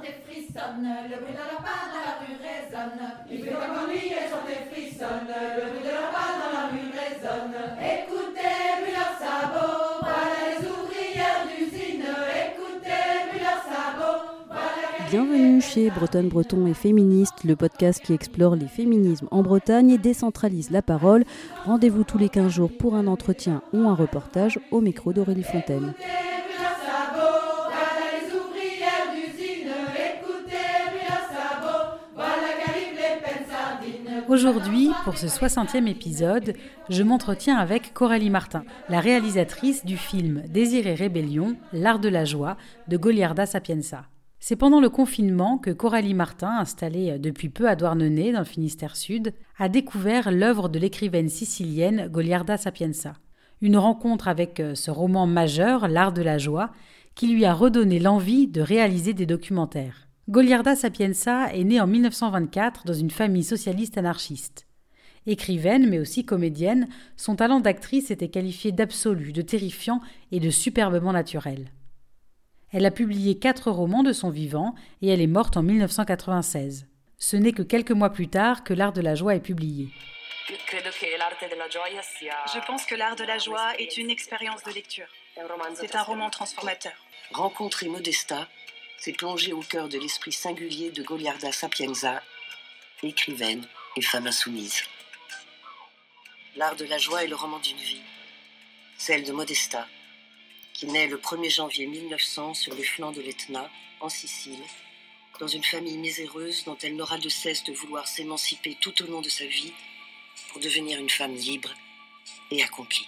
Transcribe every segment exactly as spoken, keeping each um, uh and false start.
et frissonne, le bruit de leur pas dans la rue résonne. Il fait comme lui et chante et frissonne, le bruit de leur pas dans la rue résonne. Écoutez, plus leurs sabots, voilà les ouvrières d'usine. Écoutez, plus leurs sabots, voilà les... Bienvenue chez Bretonne Breton et Féministe, le podcast qui explore les féminismes en Bretagne et décentralise la parole. Rendez-vous tous les quinze jours pour un entretien ou un reportage au micro d'Aurélie Fontaine. Aujourd'hui, pour ce soixantième épisode, je m'entretiens avec Coralie Martin, la réalisatrice du film Désir et rébellion, l'art de la joie de Goliarda Sapienza. C'est pendant le confinement que Coralie Martin, installée depuis peu à Douarnenez, dans le Finistère Sud, a découvert l'œuvre de l'écrivaine sicilienne Goliarda Sapienza. Une rencontre avec ce roman majeur, l'art de la joie, qui lui a redonné l'envie de réaliser des documentaires. Goliarda Sapienza est née en dix-neuf cent vingt-quatre dans une famille socialiste anarchiste. Écrivaine, mais aussi comédienne, son talent d'actrice était qualifié d'absolu, de terrifiant et de superbement naturel. Elle a publié quatre romans de son vivant et elle est morte en dix-neuf cent quatre-vingt-seize. Ce n'est que quelques mois plus tard que L'art de la joie est publié. Je pense que L'art de la joie est une expérience de lecture. C'est un roman transformateur. Rencontrer Modesta, c'est plonger au cœur de l'esprit singulier de Goliarda Sapienza, écrivaine et femme insoumise. L'art de la joie est le roman d'une vie, celle de Modesta, qui naît le premier janvier mille neuf cents sur les flancs de l'Etna, en Sicile, dans une famille miséreuse dont elle n'aura de cesse de vouloir s'émanciper tout au long de sa vie pour devenir une femme libre et accomplie.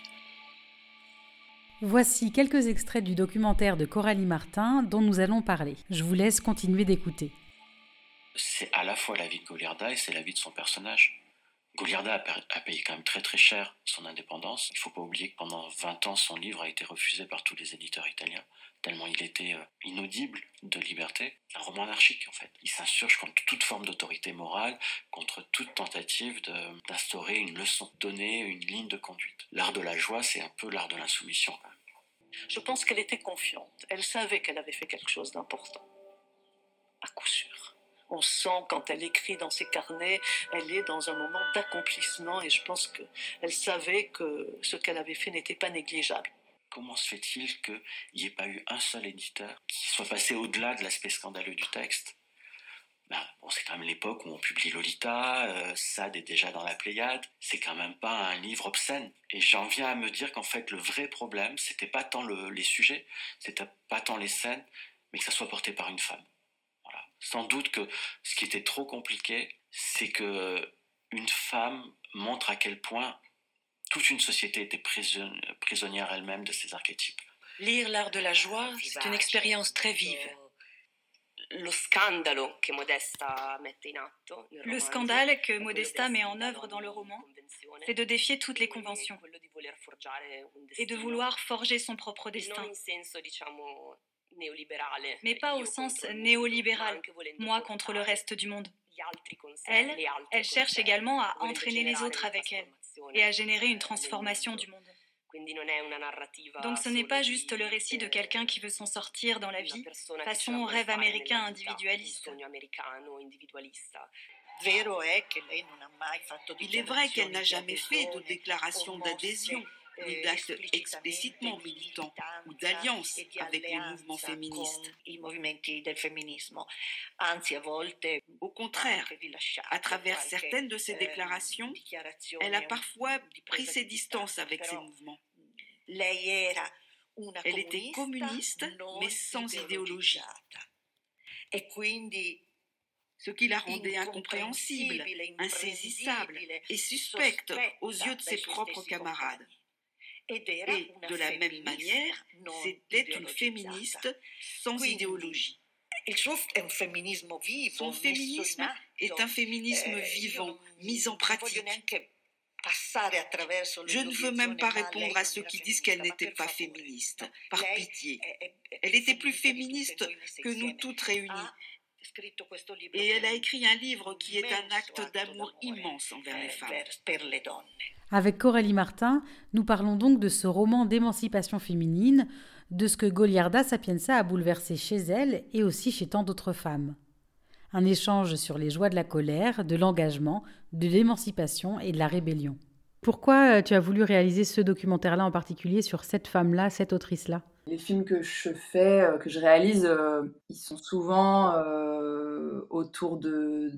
Voici quelques extraits du documentaire de Coralie Martin dont nous allons parler. Je vous laisse continuer d'écouter. C'est à la fois la vie de Goliarda et c'est la vie de son personnage. Goliarda a payé quand même très très cher son indépendance. Il ne faut pas oublier que pendant vingt ans, son livre a été refusé par tous les éditeurs italiens, tellement il était inaudible de liberté. Un roman anarchique en fait. Il s'insurge contre toute forme d'autorité morale, contre toute tentative de, d'instaurer une leçon, donner une ligne de conduite. L'art de la joie, c'est un peu l'art de l'insoumission. Je pense qu'elle était confiante. Elle savait qu'elle avait fait quelque chose d'important. À coup sûr. On sent quand elle écrit dans ses carnets, elle est dans un moment d'accomplissement et je pense qu'elle savait que ce qu'elle avait fait n'était pas négligeable. Comment se fait-il qu'il n'y ait pas eu un seul éditeur qui soit passé au-delà de l'aspect scandaleux du texte ? Ben, bon, c'est quand même l'époque où on publie Lolita, euh, Sade est déjà dans la Pléiade, c'est quand même pas un livre obscène. Et j'en viens à me dire qu'en fait le vrai problème, c'était pas tant le, les sujets, c'était pas tant les scènes, mais que ça soit porté par une femme. Voilà. Sans doute que ce qui était trop compliqué, c'est que une femme montre à quel point toute une société était prison, prisonnière elle-même de ses archétypes. Lire l'art de la joie, c'est une expérience très vive. Le scandale que Modesta met en œuvre dans le roman, c'est de défier toutes les conventions et de vouloir forger son propre destin. Mais pas au sens néolibéral, moi contre le reste du monde. Elle, elle cherche également à entraîner les autres avec elle et à générer une transformation du monde. Donc ce n'est pas juste le récit de quelqu'un qui veut s'en sortir dans la vie, façon rêve américain individualiste. Il est vrai qu'elle n'a jamais fait de déclaration d'adhésion, ni d'actes explicitement militants ou d'alliance avec les mouvements féministes. Au contraire, à travers certaines de ses déclarations, elle a parfois pris ses distances avec ces mouvements. Elle était communiste, mais sans idéologie. Ce qui la rendait incompréhensible, insaisissable et suspecte aux yeux de ses propres camarades. Et de la même manière, c'était une féministe sans idéologie. Son féminisme est un féminisme vivant, mis en pratique. Je ne veux même pas répondre à ceux qui disent qu'elle n'était pas féministe, par pitié. Elle était plus féministe que nous toutes réunies. Et elle a écrit un livre qui est un acte d'amour immense envers les femmes. Avec Coralie Martin, nous parlons donc de ce roman d'émancipation féminine de ce que Goliarda Sapienza a bouleversé chez elle et aussi chez tant d'autres femmes. Un échange sur les joies de la colère, de l'engagement, de l'émancipation et de la rébellion. Pourquoi tu as voulu réaliser ce documentaire-là en particulier sur cette femme-là, cette autrice-là ? Les films que je fais, que je réalise, euh, ils sont souvent euh, autour de,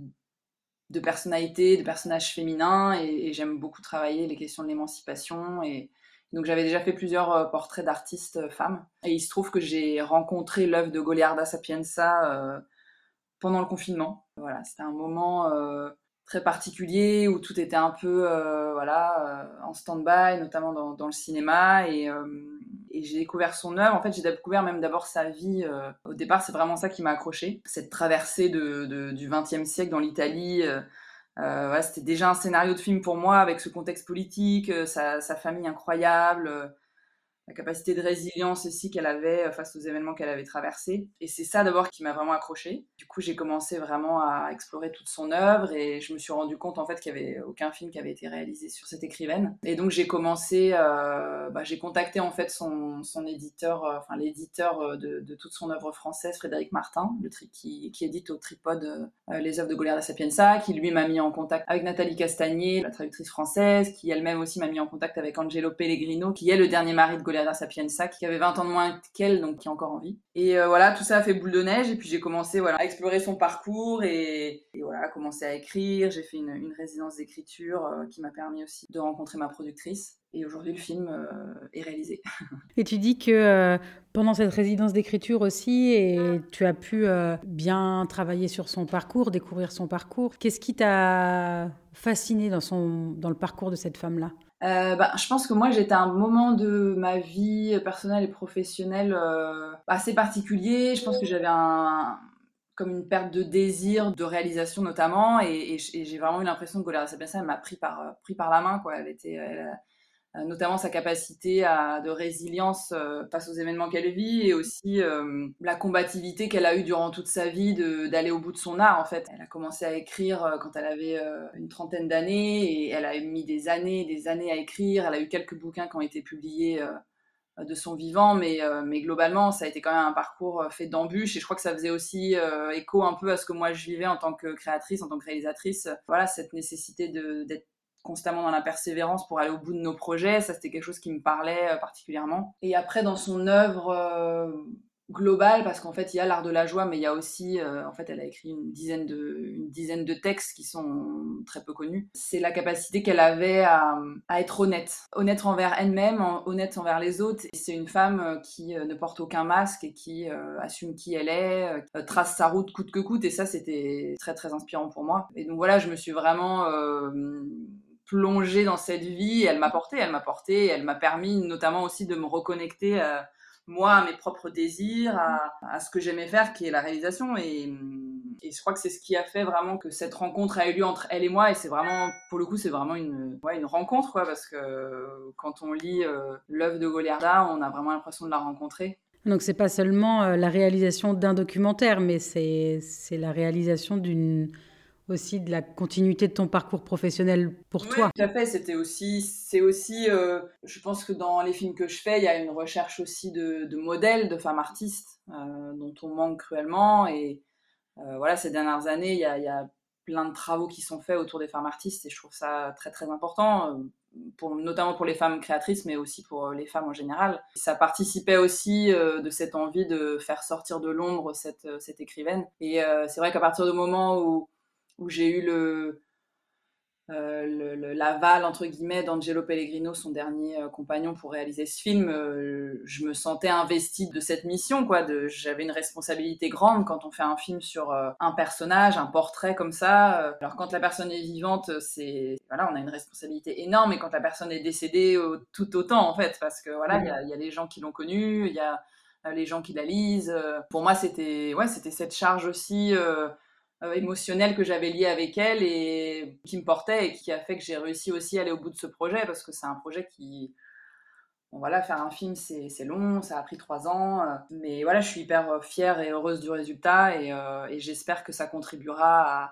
de personnalités, de personnages féminins, et, et j'aime beaucoup travailler les questions de l'émancipation. Et donc j'avais déjà fait plusieurs portraits d'artistes femmes, et il se trouve que j'ai rencontré l'œuvre de Goliarda Sapienza euh, pendant le confinement. Voilà, c'était un moment euh, très particulier où tout était un peu euh, voilà, euh, en stand-by, notamment dans, dans le cinéma, et, euh, et j'ai découvert son œuvre. En fait, j'ai découvert même d'abord sa vie. Euh, au départ, c'est vraiment ça qui m'a accrochée, cette traversée de, de, du vingtième siècle dans l'Italie. Euh, euh, voilà, c'était déjà un scénario de film pour moi, avec ce contexte politique, euh, sa, sa famille incroyable, euh, la capacité de résilience aussi qu'elle avait face aux événements qu'elle avait traversés. Et c'est ça d'abord qui m'a vraiment accrochée. Du coup, j'ai commencé vraiment à explorer toute son œuvre, et je me suis rendu compte en fait qu'il n'y avait aucun film qui avait été réalisé sur cette écrivaine. Et donc j'ai commencé, euh, bah, j'ai contacté en fait son, son éditeur, euh, enfin l'éditeur de, de toute son œuvre française, Frédéric Martin, le tri- qui, qui édite au Tripode euh, les œuvres de Goliarda Sapienza, qui lui m'a mis en contact avec Nathalie Castagnier, la traductrice française, qui elle-même aussi m'a mis en contact avec Angelo Pellegrino, qui est le dernier mari de Goliarda Sapienza, qui avait vingt ans de moins qu'elle, donc qui est encore en vie. Et euh, voilà, tout ça a fait boule de neige, et puis j'ai commencé voilà, à explorer son parcours, et, et voilà, commencé à écrire. J'ai fait une, une résidence d'écriture euh, qui m'a permis aussi de rencontrer ma productrice. Et aujourd'hui, le film euh, est réalisé. Et tu dis que euh, pendant cette résidence d'écriture aussi, et tu as pu euh, bien travailler sur son parcours, découvrir son parcours. Qu'est-ce qui t'a fasciné dans, son, dans le parcours de cette femme-là ? Euh, bah, je pense que moi j'étais à un moment de ma vie personnelle et professionnelle euh, assez particulier. Je pense que j'avais un, comme une perte de désir, de réalisation notamment, et, et, et j'ai vraiment eu l'impression que Goliarda Sapienza elle m'a pris par, pris par la main, quoi. Elle était, elle, notamment sa capacité à, de résilience euh, face aux événements qu'elle vit, et aussi euh, la combativité qu'elle a eue durant toute sa vie de, d'aller au bout de son art en fait. Elle a commencé à écrire euh, quand elle avait euh, une trentaine d'années, et elle a mis des années des années à écrire. Elle a eu quelques bouquins qui ont été publiés euh, de son vivant, mais, euh, mais globalement ça a été quand même un parcours fait d'embûches, et je crois que ça faisait aussi euh, écho un peu à ce que moi je vivais en tant que créatrice, en tant que réalisatrice. Voilà, cette nécessité de, d'être constamment dans la persévérance pour aller au bout de nos projets, ça c'était quelque chose qui me parlait euh, particulièrement. Et après dans son œuvre euh, globale, parce qu'en fait il y a l'art de la joie, mais il y a aussi, euh, en fait elle a écrit une dizaine, de, une dizaine de textes qui sont très peu connus, c'est la capacité qu'elle avait à, à être honnête, honnête envers elle-même, en, honnête envers les autres. Et c'est une femme qui euh, ne porte aucun masque, et qui euh, assume qui elle est, euh, trace sa route coûte que coûte, et ça c'était très très inspirant pour moi. Et donc voilà, je me suis vraiment... Euh, plongée dans cette vie, et elle m'a portée, elle m'a portée, elle m'a permis notamment aussi de me reconnecter à moi, à mes propres désirs, à, à ce que j'aimais faire, qui est la réalisation. Et, et je crois que c'est ce qui a fait vraiment que cette rencontre a eu lieu entre elle et moi, et c'est vraiment, pour le coup, c'est vraiment une, ouais, une rencontre, quoi, parce que quand on lit euh, l'œuvre de Goliarda, on a vraiment l'impression de la rencontrer. Donc c'est pas seulement euh, la réalisation d'un documentaire, mais c'est, c'est la réalisation d'une... aussi de la continuité de ton parcours professionnel pour oui, toi. Tout à fait, c'était aussi, c'est aussi, euh, je pense que dans les films que je fais, il y a une recherche aussi de, de modèles, de femmes artistes, euh, dont on manque cruellement, et euh, voilà, ces dernières années, il y a, il y a plein de travaux qui sont faits autour des femmes artistes, et je trouve ça très très important, pour, notamment pour les femmes créatrices, mais aussi pour les femmes en général. Ça participait aussi euh, de cette envie de faire sortir de l'ombre cette, cette écrivaine, et euh, c'est vrai qu'à partir du moment où où j'ai eu le, euh, le, le, l'aval, entre guillemets, d'Angelo Pellegrino, son dernier euh, compagnon pour réaliser ce film, euh, je me sentais investie de cette mission, quoi. De, j'avais une responsabilité grande quand on fait un film sur euh, un personnage, un portrait comme ça. Euh, alors quand la personne est vivante, c'est, voilà, on a une responsabilité énorme, et quand la personne est décédée, euh, tout autant, en fait, parce que voilà, il mmh. y, y a les gens qui l'ont connue, il y a euh, les gens qui la lisent. Euh, pour moi, c'était, ouais, c'était cette charge aussi... Euh, Euh, émotionnelle que j'avais liée avec elle, et qui me portait, et qui a fait que j'ai réussi aussi à aller au bout de ce projet, parce que c'est un projet qui... Bon voilà, faire un film c'est, c'est long, ça a pris trois ans, euh, mais voilà, je suis hyper fière et heureuse du résultat, et, euh, et j'espère que ça contribuera à,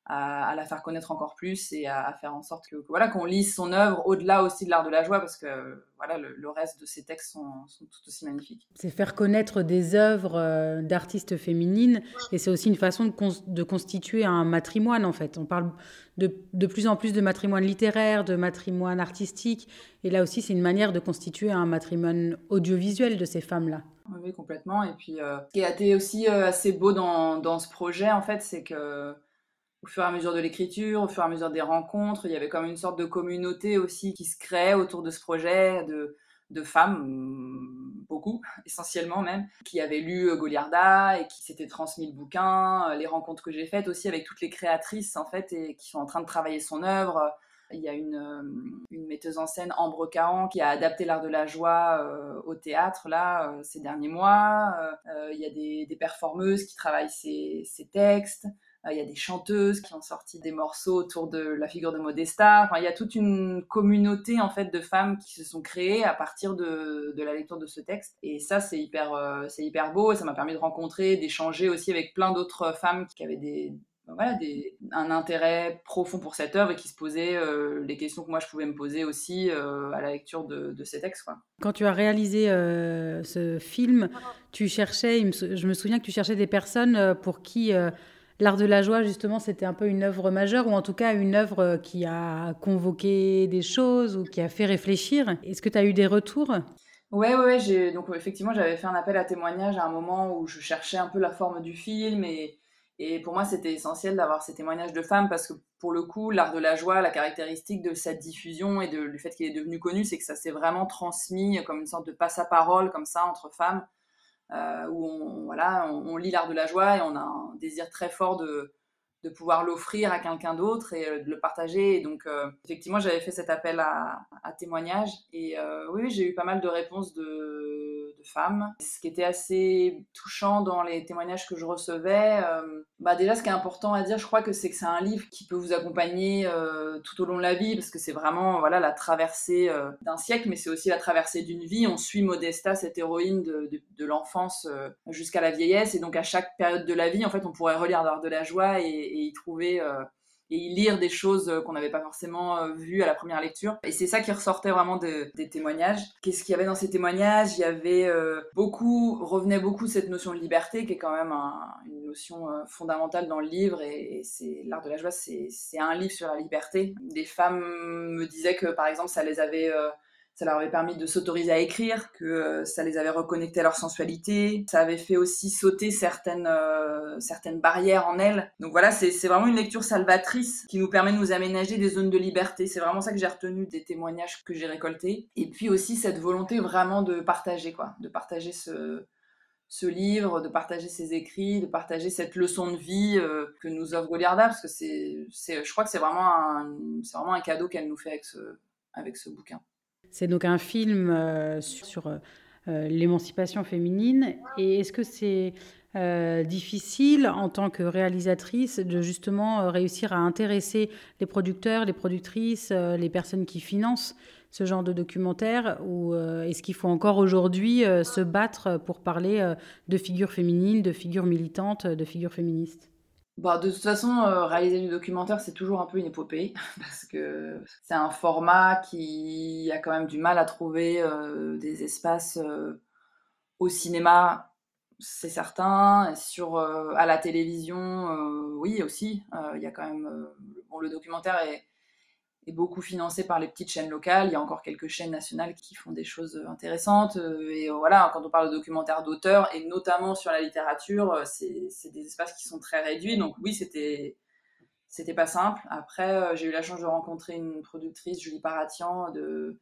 à, à la faire connaître encore plus et à, à faire en sorte que, que voilà, qu'on lise son œuvre au-delà aussi de l'art de la joie, parce que voilà, le, le reste de ses textes sont, sont tout aussi magnifiques. C'est faire connaître des œuvres euh, d'artistes féminines, et c'est aussi une façon de, cons- de constituer un matrimoine, en fait. On parle de, de plus en plus de matrimoine littéraire, de matrimoine artistique, et là aussi, c'est une manière de constituer un matrimoine audiovisuel de ces femmes-là. Oui, oui, complètement. Et puis, euh, ce qui a été aussi euh, assez beau dans, dans ce projet, en fait, c'est que au fur et à mesure de l'écriture, au fur et à mesure des rencontres, il y avait comme une sorte de communauté aussi qui se créait autour de ce projet, de, de femmes, beaucoup, essentiellement même, qui avaient lu Goliarda et qui s'étaient transmis le bouquin, les rencontres que j'ai faites aussi avec toutes les créatrices, en fait, et qui sont en train de travailler son œuvre. Il y a une, une metteuse en scène, Ambre Caron, qui a adapté l'art de la joie euh, au théâtre, là, euh, ces derniers mois. Euh, il y a des, des performeuses qui travaillent ces, ces textes. Il y a des chanteuses qui ont sorti des morceaux autour de la figure de Modesta. Enfin, il y a toute une communauté en fait de femmes qui se sont créées à partir de, de la lecture de ce texte. Et ça, c'est hyper, euh, c'est hyper beau. Et ça m'a permis de rencontrer, d'échanger aussi avec plein d'autres femmes qui avaient des, voilà, des, un intérêt profond pour cette œuvre et qui se posaient euh, les questions que moi je pouvais me poser aussi euh, à la lecture de, de ces textes, quoi. Quand tu as réalisé euh, ce film, tu cherchais, il me sou- je me souviens que tu cherchais des personnes euh, pour qui... euh, L'art de la joie, justement, c'était un peu une œuvre majeure, ou en tout cas une œuvre qui a convoqué des choses ou qui a fait réfléchir. Est-ce que tu as eu des retours ? Ouais, ouais, ouais, j'ai... donc effectivement, j'avais fait un appel à témoignages à un moment où je cherchais un peu la forme du film, et, et pour moi, c'était essentiel d'avoir ces témoignages de femmes, parce que pour le coup, l'art de la joie, la caractéristique de cette diffusion et de, du fait qu'il est devenu connu, c'est que ça s'est vraiment transmis comme une sorte de passe-à-parole, comme ça, entre femmes. Euh, où on, voilà, on, on lit l'art de la joie et on a un désir très fort de, de pouvoir l'offrir à quelqu'un d'autre et euh, de le partager. Et donc, euh, effectivement, j'avais fait cet appel à, à témoignages. Et euh, oui, j'ai eu pas mal de réponses de, de femmes. Ce qui était assez touchant dans les témoignages que je recevais, euh, bah déjà, ce qui est important à dire, je crois que c'est que c'est un livre qui peut vous accompagner euh, tout au long de la vie, parce que c'est vraiment voilà, la traversée euh, d'un siècle, mais c'est aussi la traversée d'une vie. On suit Modesta, cette héroïne de, de, de l'enfance euh, jusqu'à la vieillesse, et donc à chaque période de la vie, en fait, on pourrait relire l'art de la joie et, et y trouver... Euh, et y lire des choses qu'on n'avait pas forcément euh, vues à la première lecture. Et c'est ça qui ressortait vraiment de, des témoignages. Qu'est-ce qu'il y avait dans ces témoignages ? Il y avait euh, beaucoup, revenait beaucoup cette notion de liberté, qui est quand même un, une notion euh, fondamentale dans le livre, et, et c'est, l'art de la joie, c'est, c'est un livre sur la liberté. Des femmes me disaient que, par exemple, ça les avait... Euh, ça leur avait permis de s'autoriser à écrire, que euh, ça les avait reconnectés à leur sensualité. Ça avait fait aussi sauter certaines, euh, certaines barrières en elles. Donc voilà, c'est, c'est vraiment une lecture salvatrice qui nous permet de nous aménager des zones de liberté. C'est vraiment ça que j'ai retenu des témoignages que j'ai récoltés. Et puis aussi cette volonté vraiment de partager, quoi, de partager ce... ce livre, de partager ses écrits, de partager cette leçon de vie euh, que nous offre Goliarda, parce que c'est, c'est, je crois que c'est vraiment un, c'est vraiment un cadeau qu'elle nous fait avec ce, avec ce bouquin. C'est donc un film euh, sur, sur euh, l'émancipation féminine. Et est-ce que c'est euh, difficile en tant que réalisatrice de justement euh, réussir à intéresser les producteurs, les productrices, euh, les personnes qui financent ce genre de documentaire, ou euh, est-ce qu'il faut encore aujourd'hui euh, se battre pour parler euh, de figures féminines, de figures militantes, de figures féministes ? Bah, de toute façon, euh, réaliser du documentaire, c'est toujours un peu une épopée, parce que c'est un format qui a quand même du mal à trouver euh, des espaces euh, au cinéma, c'est certain, et sur, euh, à la télévision, euh, oui aussi. Il euh, y a quand même... Euh, bon, le documentaire est, est beaucoup financé par les petites chaînes locales. Il y a encore quelques chaînes nationales qui font des choses intéressantes. Et voilà, quand on parle de documentaire d'auteur, et notamment sur la littérature, c'est, c'est des espaces qui sont très réduits. Donc oui, c'était, c'était pas simple. Après, j'ai eu la chance de rencontrer une productrice, Julie Paratian, de,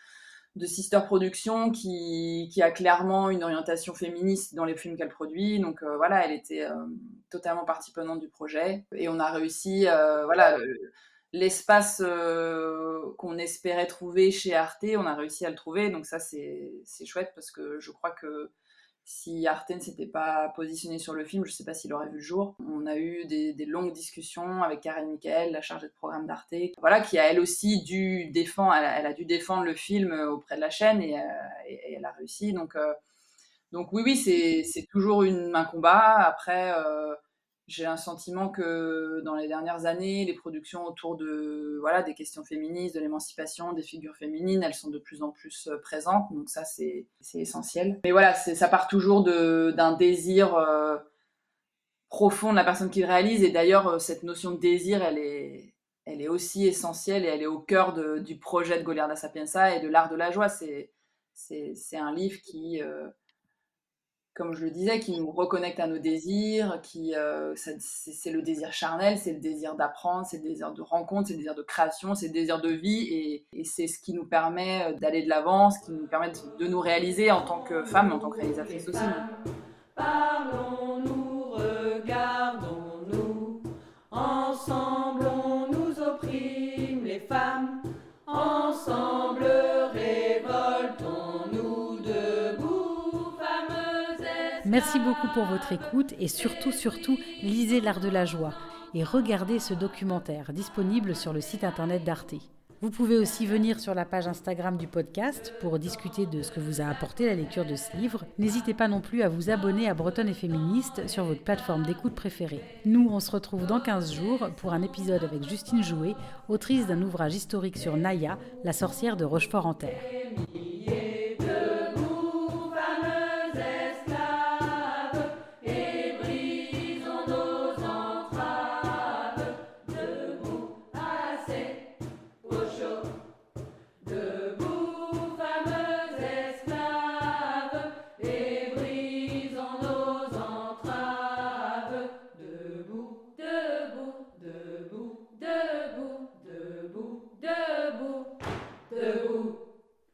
de Sister Productions, qui, qui a clairement une orientation féministe dans les films qu'elle produit. Donc euh, voilà, elle était euh, totalement partie prenante du projet. Et on a réussi... Euh, voilà... Euh, l'espace euh, qu'on espérait trouver chez Arte, on a réussi à le trouver, donc ça c'est, c'est chouette, parce que je crois que si Arte ne s'était pas positionné sur le film, je ne sais pas s'il aurait vu le jour. On a eu des, des longues discussions avec Karen Michael, la chargée de programme d'Arte, voilà, qui a elle aussi dû défendre, elle a, elle a dû défendre le film auprès de la chaîne, et, et, et elle a réussi, donc, euh, donc oui, oui, c'est, c'est toujours une, un combat. Après... Euh, j'ai un sentiment que dans les dernières années, les productions autour de, voilà, des questions féministes, de l'émancipation, des figures féminines, elles sont de plus en plus présentes. Donc ça, c'est, c'est essentiel. Mais voilà, c'est, ça part toujours de, d'un désir euh, profond de la personne qui le réalise. Et d'ailleurs, cette notion de désir, elle est, elle est aussi essentielle et elle est au cœur de, du projet de Goliarda Sapienza et de l'art de la joie. C'est, c'est, c'est un livre qui... Euh, comme je le disais, qui nous reconnecte à nos désirs, qui, euh, c'est, c'est le désir charnel, c'est le désir d'apprendre, c'est le désir de rencontre, c'est le désir de création, c'est le désir de vie, et, et c'est ce qui nous permet d'aller de l'avant, ce qui nous permet de nous réaliser en tant que femme, en tant que réalisatrice aussi. Parlons-nous, regardons-nous, ensemble on nous opprime les femmes, ensemble révoltons-nous debout. Merci beaucoup pour votre écoute et surtout, surtout, lisez l'art de la joie et regardez ce documentaire disponible sur le site internet d'Arte. Vous pouvez aussi venir sur la page Instagram du podcast pour discuter de ce que vous a apporté la lecture de ce livre. N'hésitez pas non plus à vous abonner à Bretonne et Féministe sur votre plateforme d'écoute préférée. Nous, on se retrouve dans quinze jours pour un épisode avec Justine Jouet, autrice d'un ouvrage historique sur Naya, la sorcière de Rochefort-en-Terre.